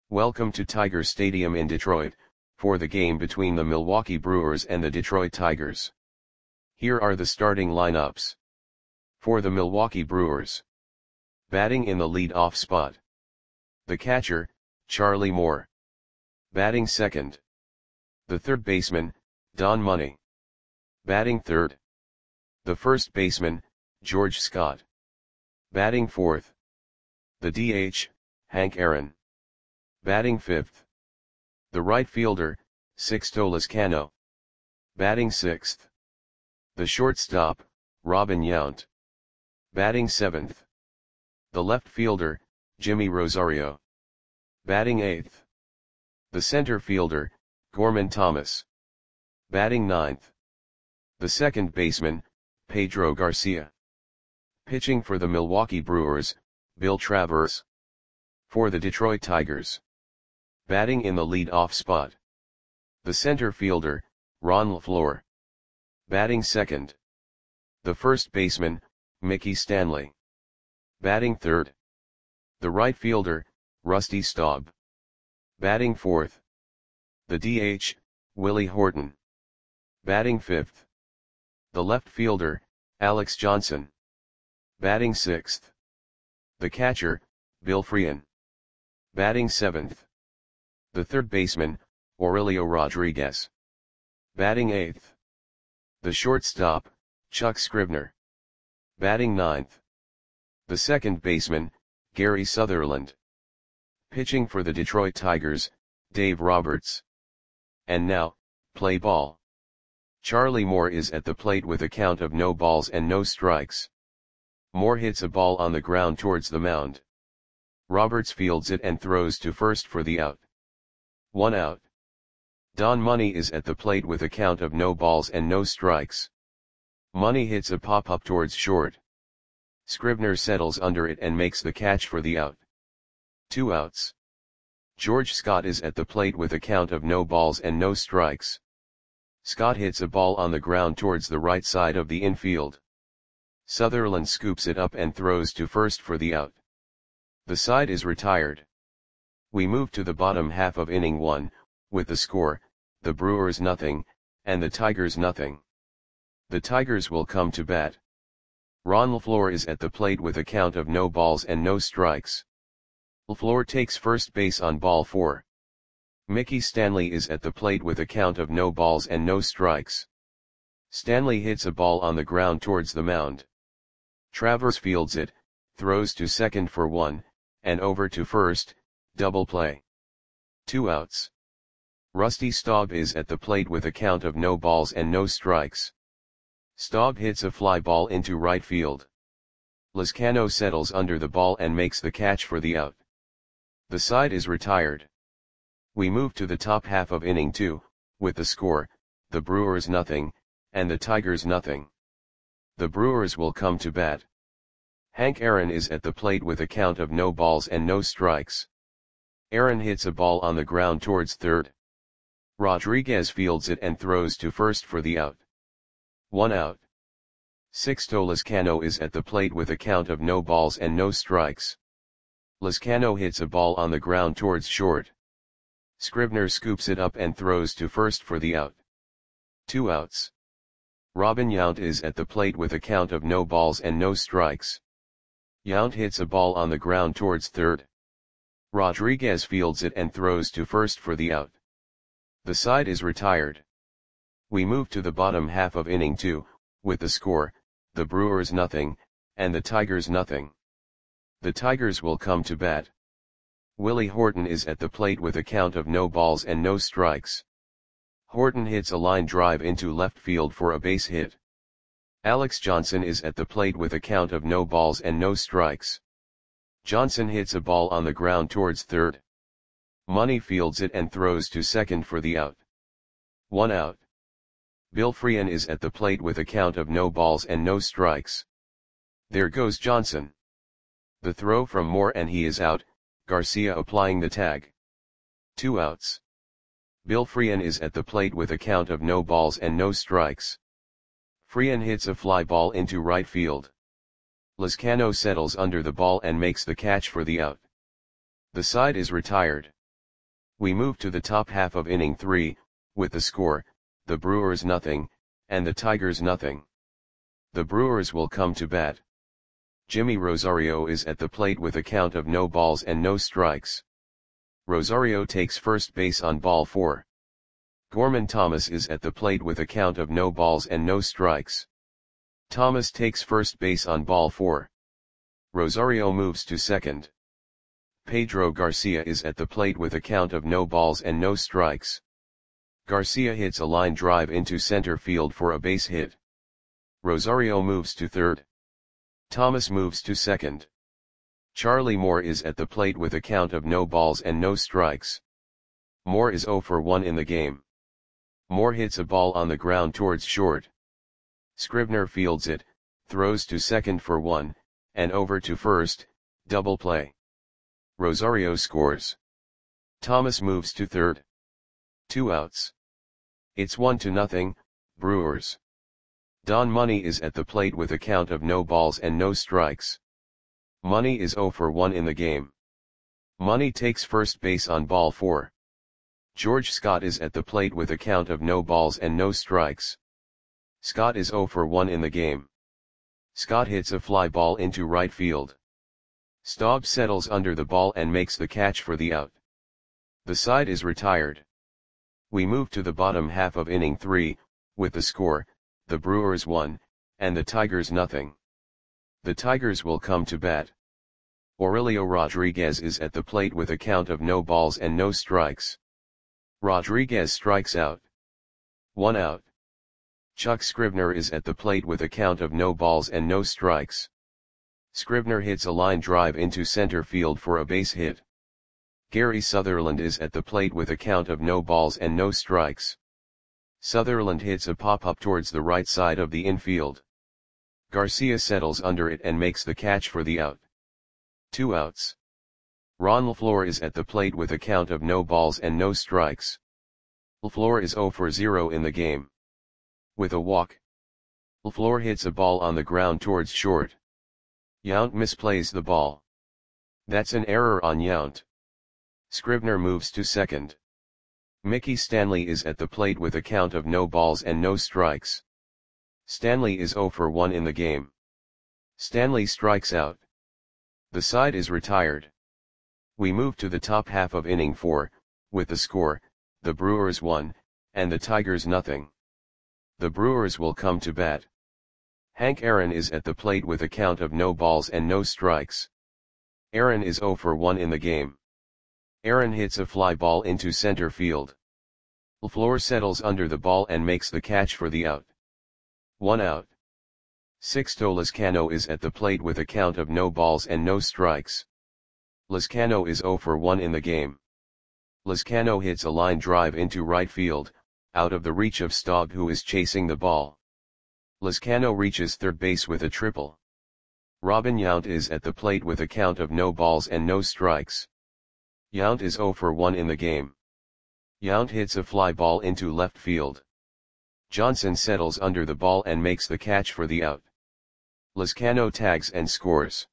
Welcome to Tiger Stadium in Detroit, for the game between the Milwaukee Brewers and the Detroit Tigers. Here are the starting lineups. For the Milwaukee Brewers. Batting in the lead-off spot. The catcher, Charlie Moore. Batting second. The third baseman, Don Money. Batting third. The first baseman, George Scott. Batting fourth. The DH, Hank Aaron. Batting fifth. The right fielder, Sixto Lezcano. Batting sixth. The shortstop, Robin Yount. Batting seventh. The left fielder, Jimmy Rosario. Batting eighth. The center fielder, Gorman Thomas. Batting ninth. The second baseman, Pedro Garcia. Pitching for the Milwaukee Brewers, Bill Travers. For the Detroit Tigers. Batting in the lead-off spot. The center fielder, Ron LeFlore. Batting second. The first baseman, Mickey Stanley. Batting third. The right fielder, Rusty Staub. Batting fourth. The DH, Willie Horton. Batting fifth. The left fielder, Alex Johnson. Batting sixth. The catcher, Bill Freehan. Batting seventh. The third baseman, Aurelio Rodriguez. Batting eighth. The shortstop, Chuck Scribner. Batting ninth. The second baseman, Gary Sutherland. Pitching for the Detroit Tigers, Dave Roberts. And now, play ball. Charlie Moore is at the plate with a count of no balls and no strikes. Moore hits a ball on the ground towards the mound. Roberts fields it and throws to first for the out. 1 out. Don Money is at the plate with a count of no balls and no strikes. Money hits a pop-up towards short. Scribner settles under it and makes the catch for the out. 2 outs. George Scott is at the plate with a count of no balls and no strikes. Scott hits a ball on the ground towards the right side of the infield. Sutherland scoops it up and throws to first for the out. The side is retired. We move to the bottom half of inning 1, with the score, the Brewers nothing, and the Tigers nothing. The Tigers will come to bat. Ron LeFlore is at the plate with a count of no balls and no strikes. LeFlore takes first base on ball 4. Mickey Stanley is at the plate with a count of no balls and no strikes. Stanley hits a ball on the ground towards the mound. Travers fields it, throws to second for 1, and over to first, double play. 2 outs. Rusty Staub is at the plate with a count of no balls and no strikes. Staub hits a fly ball into right field. Lezcano settles under the ball and makes the catch for the out. The side is retired. We move to the top half of inning 2, with the score, the Brewers nothing, and the Tigers nothing. The Brewers will come to bat. Hank Aaron is at the plate with a count of no balls and no strikes. Aaron hits a ball on the ground towards third. Rodriguez fields it and throws to first for the out. 1 out. Sixto Lezcano is at the plate with a count of no balls and no strikes. Lezcano hits a ball on the ground towards short. Scribner scoops it up and throws to first for the out. 2 outs. Robin Yount is at the plate with a count of no balls and no strikes. Yount hits a ball on the ground towards third. Rodriguez fields it and throws to first for the out. The side is retired. We move to the bottom half of inning 2, with the score, the Brewers nothing, and the Tigers nothing. The Tigers will come to bat. Willie Horton is at the plate with a count of no balls and no strikes. Horton hits a line drive into left field for a base hit. Alex Johnson is at the plate with a count of no balls and no strikes. Johnson hits a ball on the ground towards third. Money fields it and throws to second for the out. 1 out. Bill Freehan is at the plate with a count of no balls and no strikes. There goes Johnson. The throw from Moore and he is out, Garcia applying the tag. 2 outs. Bill Freehan is at the plate with a count of no balls and no strikes. Freehan hits a fly ball into right field. Lezcano settles under the ball and makes the catch for the out. The side is retired. We move to the top half of inning 3, with the score, the Brewers nothing, and the Tigers nothing. The Brewers will come to bat. Jimmy Rosario is at the plate with a count of no balls and no strikes. Rosario takes first base on ball 4. Gorman Thomas is at the plate with a count of no balls and no strikes. Thomas takes first base on ball 4. Rosario moves to second. Pedro Garcia is at the plate with a count of no balls and no strikes. Garcia hits a line drive into center field for a base hit. Rosario moves to third. Thomas moves to second. Charlie Moore is at the plate with a count of no balls and no strikes. Moore is 0 for 1 in the game. Moore hits a ball on the ground towards short. Scribner fields it, throws to second for 1, and over to first, double play. Rosario scores. Thomas moves to third. 2 outs. It's 1-0, Brewers. Don Money is at the plate with a count of no balls and no strikes. Money is 0 for 1 in the game. Money takes first base on ball 4. George Scott is at the plate with a count of no balls and no strikes. Scott is 0 for 1 in the game. Scott hits a fly ball into right field. Staub settles under the ball and makes the catch for the out. The side is retired. We move to the bottom half of inning 3, with the score, the Brewers 1, and the Tigers nothing. The Tigers will come to bat. Aurelio Rodriguez is at the plate with a count of no balls and no strikes. Rodriguez strikes out. 1 out. Chuck Scribner is at the plate with a count of no balls and no strikes. Scribner hits a line drive into center field for a base hit. Gary Sutherland is at the plate with a count of no balls and no strikes. Sutherland hits a pop-up towards the right side of the infield. Garcia settles under it and makes the catch for the out. 2 outs. Ron LaFleur is at the plate with a count of no balls and no strikes. LaFleur is 0 for 0 in the game. With a walk, LaFleur hits a ball on the ground towards short. Yount misplays the ball. That's an error on Yount. Scribner moves to second. Mickey Stanley is at the plate with a count of no balls and no strikes. Stanley is 0 for 1 in the game. Stanley strikes out. The side is retired. We move to the top half of inning 4, with the score, the Brewers 1, and the Tigers nothing. The Brewers will come to bat. Hank Aaron is at the plate with a count of no balls and no strikes. Aaron is 0 for 1 in the game. Aaron hits a fly ball into center field. LaFleur settles under the ball and makes the catch for the out. 1 out. Sixto Lezcano is at the plate with a count of no balls and no strikes. Lezcano is 0 for 1 in the game. Lezcano hits a line drive into right field, out of the reach of Staub, who is chasing the ball. Lezcano reaches third base with a triple. Robin Yount is at the plate with a count of no balls and no strikes. Yount is 0 for 1 in the game. Yount hits a fly ball into left field. Johnson settles under the ball and makes the catch for the out. Lezcano tags and scores.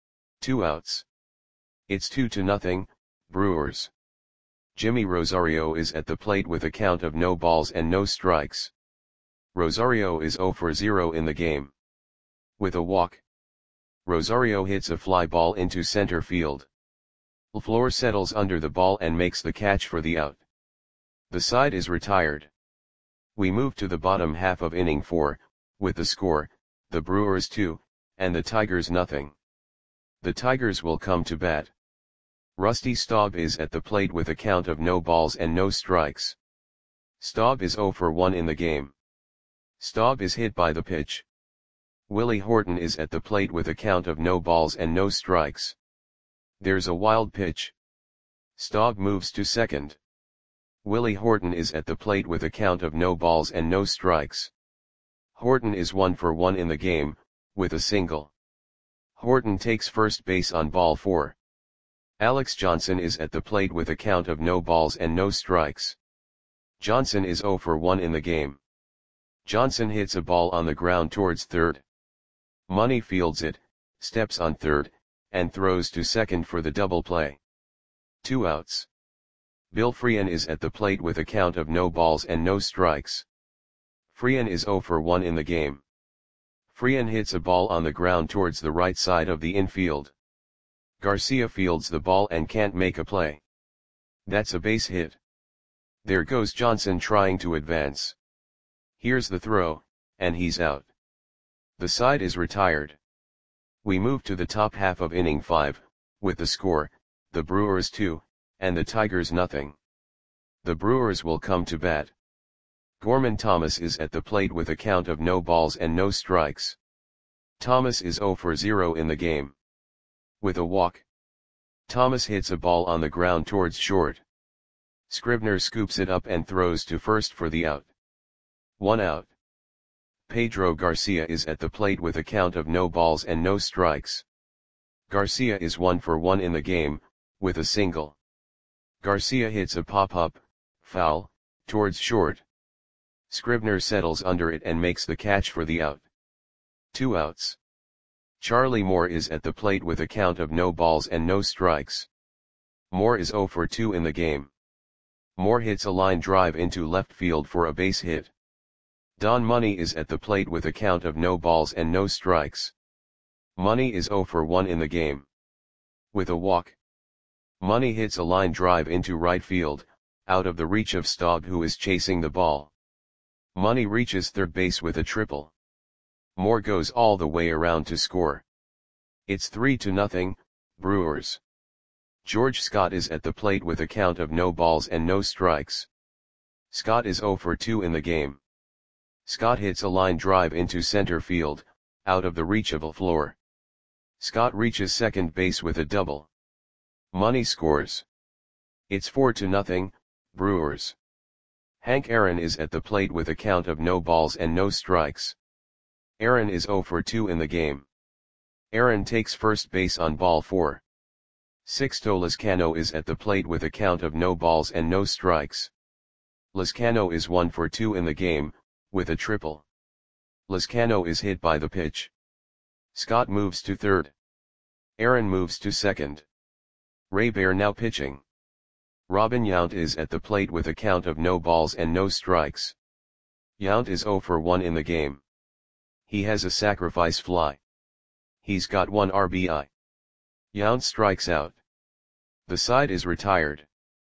2 outs. It's 2-0, Brewers. Jimmy Rosario is at the plate with a count of no balls and no strikes. Rosario is 0 for 0 in the game. With a walk, Rosario hits a fly ball into center field. LaFleur settles under the ball and makes the catch for the out. The side is retired. We move to the bottom half of inning 4, with the score, the Brewers 2, and the Tigers nothing. The Tigers will come to bat. Rusty Staub is at the plate with a count of no balls and no strikes. Staub is 0 for 1 in the game. Staub is hit by the pitch. Willie Horton is at the plate with a count of no balls and no strikes. There's a wild pitch. Staub moves to second. Willie Horton is at the plate with a count of no balls and no strikes. Horton is 1 for 1 in the game, with a single. Horton takes first base on ball 4. Alex Johnson is at the plate with a count of no balls and no strikes. Johnson is 0 for 1 in the game. Johnson hits a ball on the ground towards third. Money fields it, steps on third, and throws to second for the double play. 2 outs. Bill Frean is at the plate with a count of no balls and no strikes. Frean is 0 for 1 in the game. Frean hits a ball on the ground towards the right side of the infield. Garcia fields the ball and can't make a play. That's a base hit. There goes Johnson trying to advance. Here's the throw, and he's out. The side is retired. We move to the top half of inning 5, with the score, the Brewers 2, and the Tigers nothing. The Brewers will come to bat. Gorman Thomas is at the plate with a count of no balls and no strikes. Thomas is 0 for 0 in the game. With a walk, Thomas hits a ball on the ground towards short. Scribner scoops it up and throws to first for the out. 1 out. Pedro Garcia is at the plate with a count of no balls and no strikes. Garcia is 1 for 1 in the game, with a single. Garcia hits a pop-up, foul, towards short. Scribner settles under it and makes the catch for the out. 2 outs. Charlie Moore is at the plate with a count of no balls and no strikes. Moore is 0 for 2 in the game. Moore hits a line drive into left field for a base hit. Don Money is at the plate with a count of no balls and no strikes. Money is 0 for 1 in the game. With a walk, Money hits a line drive into right field, out of the reach of Staub, who is chasing the ball. Money reaches third base with a triple. Moore goes all the way around to score. It's 3-0, Brewers. George Scott is at the plate with a count of no balls and no strikes. Scott is 0 for 2 in the game. Scott hits a line drive into center field, out of the reach of LaFleur. Scott reaches second base with a double. Money scores. It's 4-0, Brewers. Hank Aaron is at the plate with a count of no balls and no strikes. Aaron is 0 for 2 in the game. Aaron takes first base on ball 4. Sixto Lezcano is at the plate with a count of no balls and no strikes. Lezcano is 1 for 2 in the game, with a triple. Lezcano is hit by the pitch. Scott moves to third. Aaron moves to second. Ray Bear now pitching. Robin Yount is at the plate with a count of no balls and no strikes. Yount is 0 for 1 in the game. He has a sacrifice fly. He's got 1 RBI. Yount strikes out. The side is retired.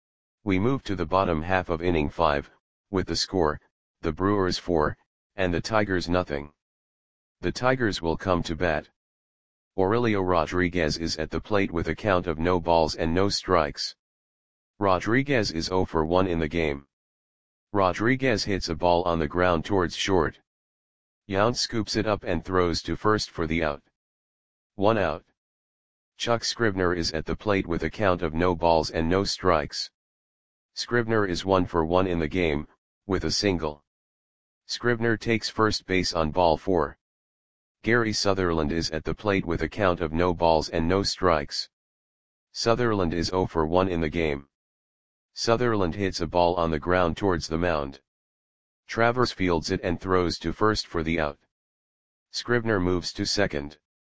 We move to the bottom half of inning 5, with the score, the Brewers 4, and the Tigers nothing. The Tigers will come to bat. Aurelio Rodriguez is at the plate with a count of no balls and no strikes. Rodriguez is 0 for 1 in the game. Rodriguez hits a ball on the ground towards short. Yount scoops it up and throws to first for the out. 1 out. Chuck Scribner is at the plate with a count of no balls and no strikes. Scribner is 1 for 1 in the game, with a single. Scribner takes first base on ball 4. Gary Sutherland is at the plate with a count of no balls and no strikes. Sutherland is 0 for 1 in the game. Sutherland hits a ball on the ground towards the mound. Travers fields it and throws to first for the out. Scribner moves to second.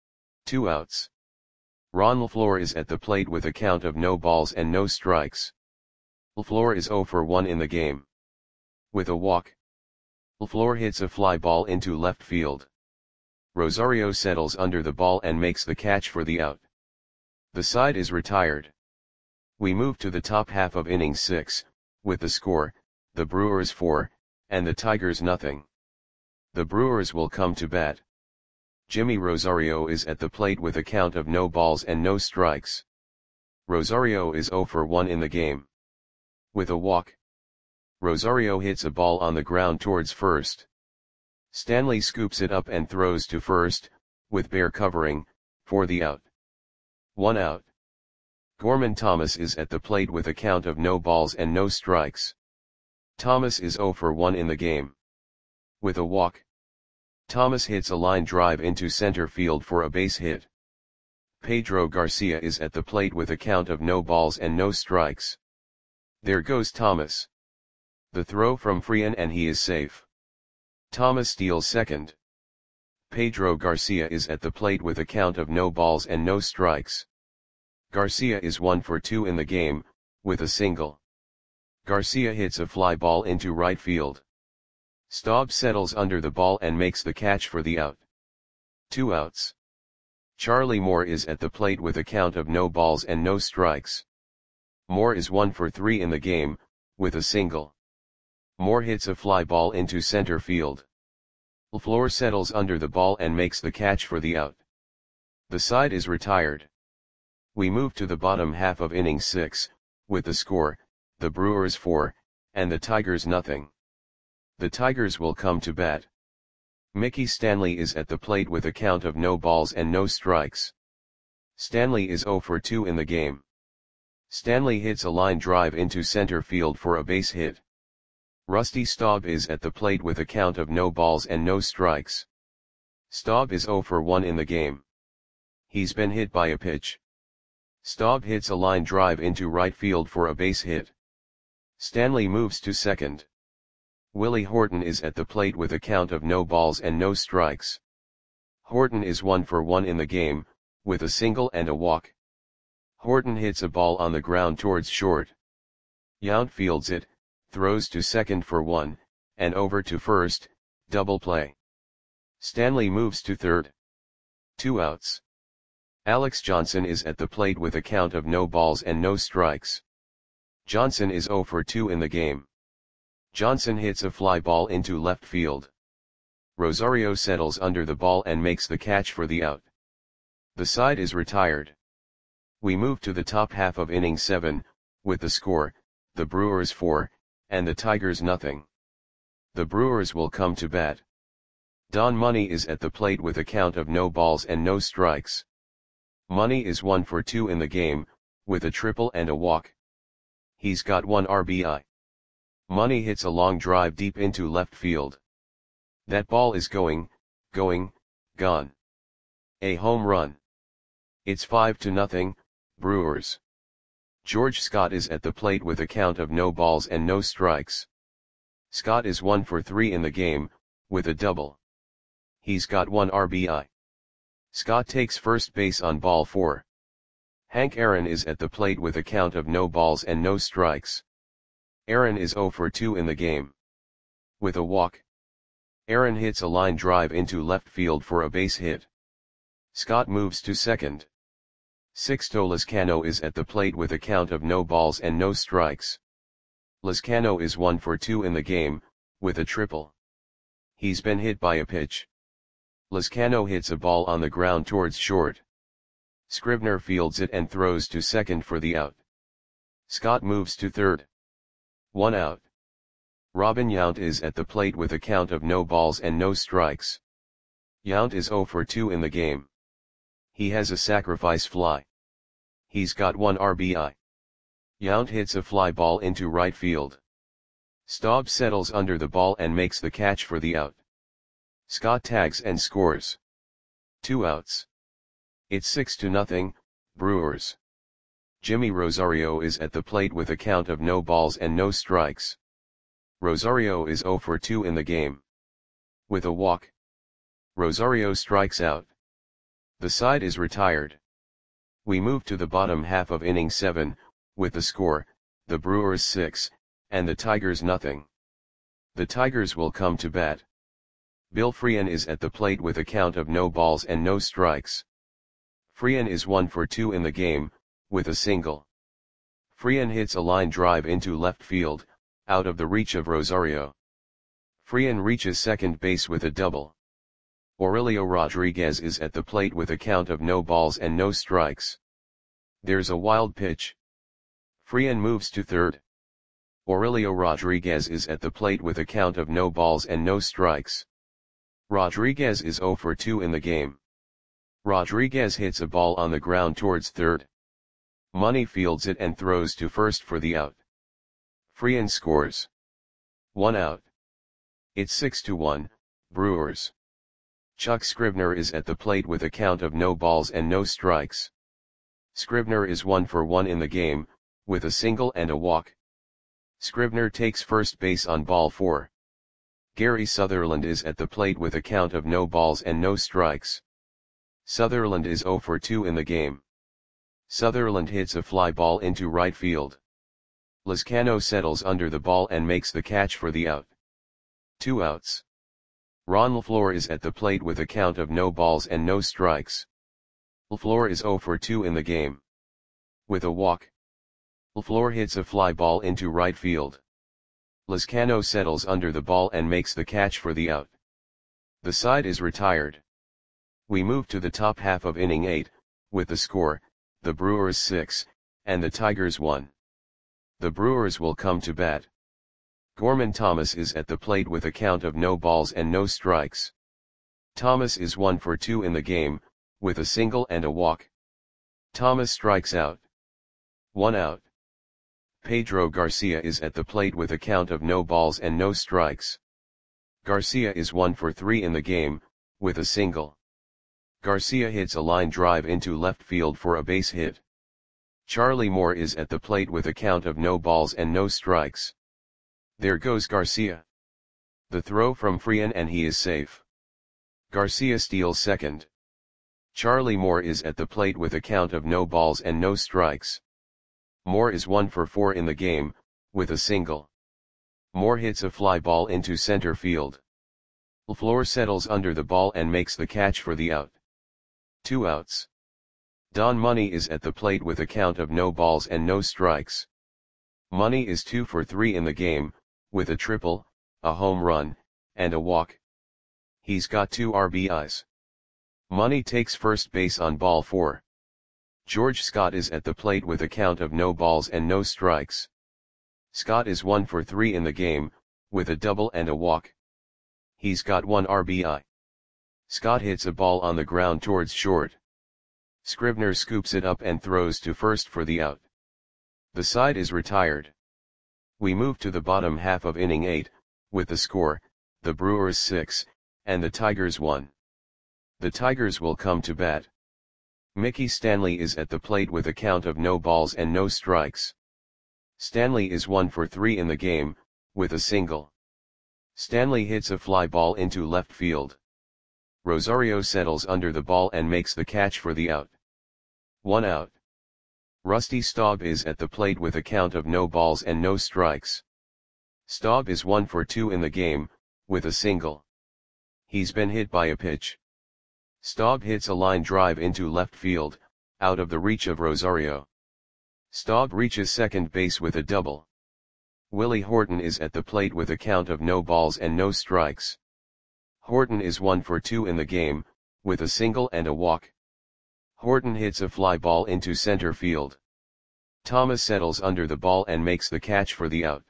2 outs. Ron LaFleur is at the plate with a count of no balls and no strikes. LaFleur is 0 for 1 in the game. With a walk, LaFleur hits a fly ball into left field. Rosario settles under the ball and makes the catch for the out. The side is retired. We move to the top half of inning 6, with the score, the Brewers 4, and the Tigers nothing. The Brewers will come to bat. Jimmy Rosario is at the plate with a count of no balls and no strikes. Rosario is 0 for 1 in the game. With a walk, Rosario hits a ball on the ground towards first. Stanley scoops it up and throws to first, with Bear covering, for the out. 1 out. Gorman Thomas is at the plate with a count of no balls and no strikes. Thomas is 0 for 1 in the game. With a walk, Thomas hits a line drive into center field for a base hit. Pedro Garcia is at the plate with a count of no balls and no strikes. There goes Thomas. The throw from Frean and he is safe. Thomas steals second. Pedro Garcia is at the plate with a count of no balls and no strikes. Garcia is 1 for 2 in the game, with a single. Garcia hits a fly ball into right field. Staub settles under the ball and makes the catch for the out. 2 outs. Charlie Moore is at the plate with a count of no balls and no strikes. Moore is 1 for 3 in the game, with a single. Moore hits a fly ball into center field. LaFleur settles under the ball and makes the catch for the out. The side is retired. We move to the bottom half of inning 6, with the score, the Brewers 4, and the Tigers nothing. The Tigers will come to bat. Mickey Stanley is at the plate with a count of no balls and no strikes. Stanley is 0 for 2 in the game. Stanley hits a line drive into center field for a base hit. Rusty Staub is at the plate with a count of no balls and no strikes. Staub is 0 for 1 in the game. He's been hit by a pitch. Staub hits a line drive into right field for a base hit. Stanley moves to second. Willie Horton is at the plate with a count of no balls and no strikes. Horton is 1 for 1 in the game, with a single and a walk. Horton hits a ball on the ground towards short. Yount fields it, throws to second for 1, and over to first, double play. Stanley moves to third. 2 outs. Alex Johnson is at the plate with a count of no balls and no strikes. Johnson is 0 for 2 in the game. Johnson hits a fly ball into left field. Rosario settles under the ball and makes the catch for the out. The side is retired. We move to the top half of inning 7, with the score, the Brewers 4, and the Tigers nothing. The Brewers will come to bat. Don Money is at the plate with a count of no balls and no strikes. Money is 1 for 2 in the game, with a triple and a walk. He's got 1 RBI. Money hits a long drive deep into left field. That ball is gone. A home run. It's 5-0, Brewers. George Scott is at the plate with a count of no balls and no strikes. Scott is 1 for 3 in the game, with a double. He's got 1 RBI. Scott takes first base on ball 4. Hank Aaron is at the plate with a count of no balls and no strikes. Aaron is 0 for 2 in the game. With a walk. Aaron hits a line drive into left field for a base hit. Scott moves to second. Sixto Lizcano is at the plate with a count of no balls and no strikes. Lizcano is 1 for 2 in the game, with a triple. He's been hit by a pitch. Lizcano hits a ball on the ground towards short. Scribner fields it and throws to second for the out. Scott moves to third. 1 out. Robin Yount is at the plate with a count of no balls and no strikes. Yount is 0 for 2 in the game. He has a sacrifice fly. He's got 1 RBI. Yount hits a fly ball into right field. Staub settles under the ball and makes the catch for the out. Scott tags and scores. 2 outs. It's 6-0, Brewers. Jimmy Rosario is at the plate with a count of no balls and no strikes. Rosario is 0 for 2 in the game. With a walk. Rosario strikes out. The side is retired. We move to the bottom half of inning 7, with the score, the Brewers 6, and the Tigers nothing. The Tigers will come to bat. Bill Freehan is at the plate with a count of no balls and no strikes. Freehan is 1 for 2 in the game, with a single. Freehan hits a line drive into left field, out of the reach of Rosario. Freehan reaches second base with a double. Aurelio Rodriguez is at the plate with a count of no balls and no strikes. There's a wild pitch. Freehan moves to third. Aurelio Rodriguez is at the plate with a count of no balls and no strikes. Rodriguez is 0 for 2 in the game. Rodriguez hits a ball on the ground towards third. Money fields it and throws to first for the out. Freehan scores. 1 out. It's 6-1, Brewers. Chuck Scribner is at the plate with a count of no balls and no strikes. Scribner is 1 for 1 in the game, with a single and a walk. Scribner takes first base on ball 4. Gary Sutherland is at the plate with a count of no balls and no strikes. Sutherland is 0 for 2 in the game. Sutherland hits a fly ball into right field. Lezcano settles under the ball and makes the catch for the out. 2 outs. Ron LaFleur is at the plate with a count of no balls and no strikes. LaFleur is 0 for 2 in the game. With a walk, LaFleur hits a fly ball into right field. Lezcano settles under the ball and makes the catch for the out. The side is retired. We move to the top half of inning 8, with the score, the Brewers 6, and the Tigers 1. The Brewers will come to bat. Gorman Thomas is at the plate with a count of no balls and no strikes. Thomas is 1 for 2 in the game, with a single and a walk. Thomas strikes out. 1 out. Pedro Garcia is at the plate with a count of no balls and no strikes. Garcia is 1 for 3 in the game, with a single. Garcia hits a line drive into left field for a base hit. Charlie Moore is at the plate with a count of no balls and no strikes. There goes Garcia. The throw from Freehan and he is safe. Garcia steals second. Charlie Moore is at the plate with a count of no balls and no strikes. Moore is 1 for 4 in the game, with a single. Moore hits a fly ball into center field. LaFleur settles under the ball and makes the catch for the out. 2 outs. Don Money is at the plate with a count of no balls and no strikes. Money is 2 for 3 in the game, with a triple, a home run, and a walk. He's got 2 RBIs. Money takes first base on ball 4. George Scott is at the plate with a count of no balls and no strikes. Scott is 1 for 3 in the game, with a double and a walk. He's got 1 RBI. Scott hits a ball on the ground towards short. Scribner scoops it up and throws to first for the out. The side is retired. We move to the bottom half of inning 8, with the score, the Brewers 6, and the Tigers 1. The Tigers will come to bat. Mickey Stanley is at the plate with a count of no balls and no strikes. Stanley is 1 for 3 in the game, with a single. Stanley hits a fly ball into left field. Rosario settles under the ball and makes the catch for the out. 1 out. Rusty Staub is at the plate with a count of no balls and no strikes. Staub is 1 for 2 in the game, with a single. He's been hit by a pitch. Staub hits a line drive into left field, out of the reach of Rosario. Staub reaches second base with a double. Willie Horton is at the plate with a count of no balls and no strikes. Horton is 1 for 2 in the game, with a single and a walk. Horton hits a fly ball into center field. Thomas settles under the ball and makes the catch for the out.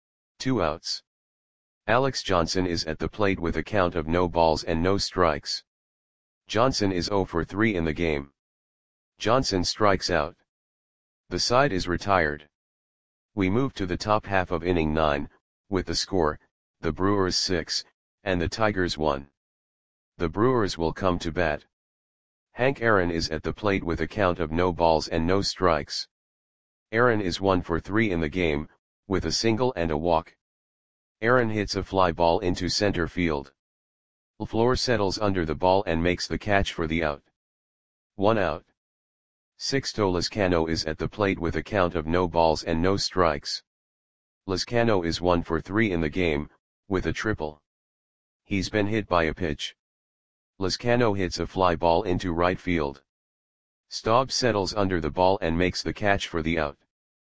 2 outs. Alex Johnson is at the plate with a count of no balls and no strikes. Johnson is 0 for 3 in the game. Johnson strikes out. The side is retired. We move to the top half of inning 9, with the score, the Brewers 6, and the Tigers 1. The Brewers will come to bat. Hank Aaron is at the plate with a count of no balls and no strikes. Aaron is 1 for 3 in the game, with a single and a walk. Aaron hits a fly ball into center field. LaFleur settles under the ball and makes the catch for the out. 1 out. Sixto Lezcano is at the plate with a count of no balls and no strikes. Lezcano is 1 for 3 in the game, with a triple. He's been hit by a pitch. Lezcano hits a fly ball into right field. Staub settles under the ball and makes the catch for the out.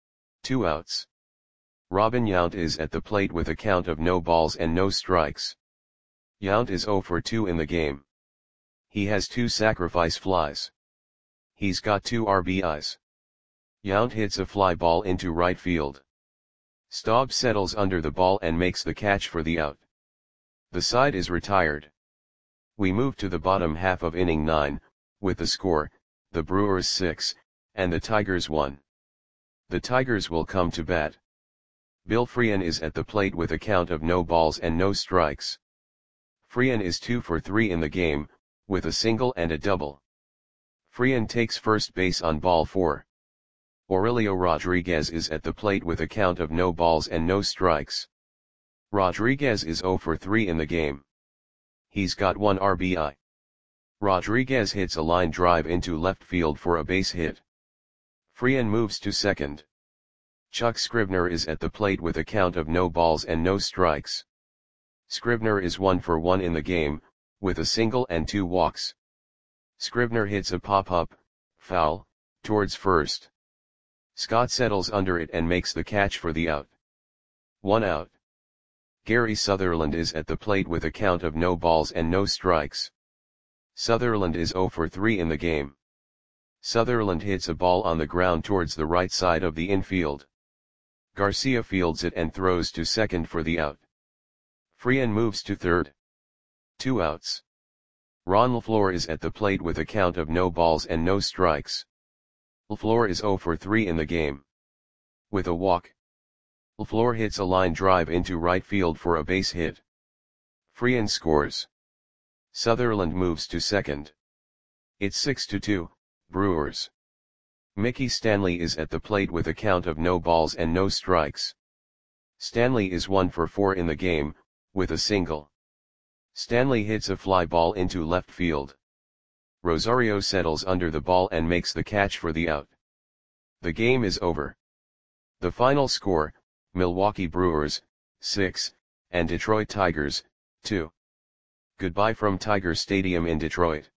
2 outs. Robin Yount is at the plate with a count of no balls and no strikes. Yount is 0 for 2 in the game. He has 2 sacrifice flies. He's got 2 RBIs. Yount hits a fly ball into right field. Staub settles under the ball and makes the catch for the out. The side is retired. We move to the bottom half of inning 9, with the score, the Brewers 6, and the Tigers 1. The Tigers will come to bat. Bill Freehan is at the plate with a count of no balls and no strikes. Freehan is 2 for 3 in the game, with a single and a double. Freehan takes first base on ball 4. Aurelio Rodriguez is at the plate with a count of no balls and no strikes. Rodriguez is 0 for 3 in the game. He's got 1 RBI. Rodriguez hits a line drive into left field for a base hit. Freehan moves to second. Chuck Scribner is at the plate with a count of no balls and no strikes. Scribner is 1-for-1 in the game, with a single and 2 walks. Scribner hits a pop-up, foul, towards first. Scott settles under it and makes the catch for the out. 1 out. Gary Sutherland is at the plate with a count of no balls and no strikes. Sutherland is 0-for-3 in the game. Sutherland hits a ball on the ground towards the right side of the infield. Garcia fields it and throws to second for the out. Freehan moves to third. 2 outs. Ron LaFleur is at the plate with a count of no balls and no strikes. LaFleur is 0-for-3 in the game. With a walk, LaFleur hits a line drive into right field for a base hit. Freehan scores. Sutherland moves to second. It's 6-2, Brewers. Mickey Stanley is at the plate with a count of no balls and no strikes. Stanley is 1-for-4 in the game, with a single. Stanley hits a fly ball into left field. Rosario settles under the ball and makes the catch for the out. The game is over. The final score, Milwaukee Brewers, 6, and Detroit Tigers, 2. Goodbye from Tiger Stadium in Detroit.